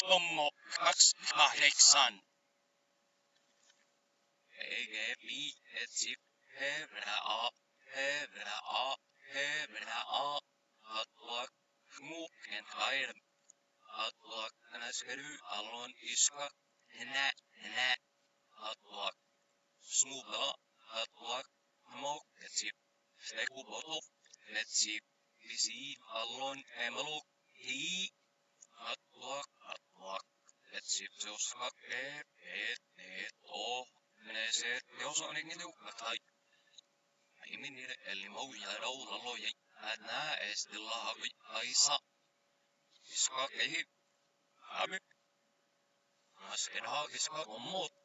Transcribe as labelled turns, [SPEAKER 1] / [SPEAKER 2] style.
[SPEAKER 1] Pommo 28. Eikä etsi hevra a. Attuak muken kair. Attuak näskery allon iska. Nä. Attuak snuba. Attuak mok etsi. Steku botu. Etsi visi allon emeluk. Hii. Attuak. Etsi seuskak et o. Se jos on niitä ukkatai. Aimin niille eli mouja roula loja. Nää estillä havi aisa. Iska kehi. Hämy. Asken haakiska on muut.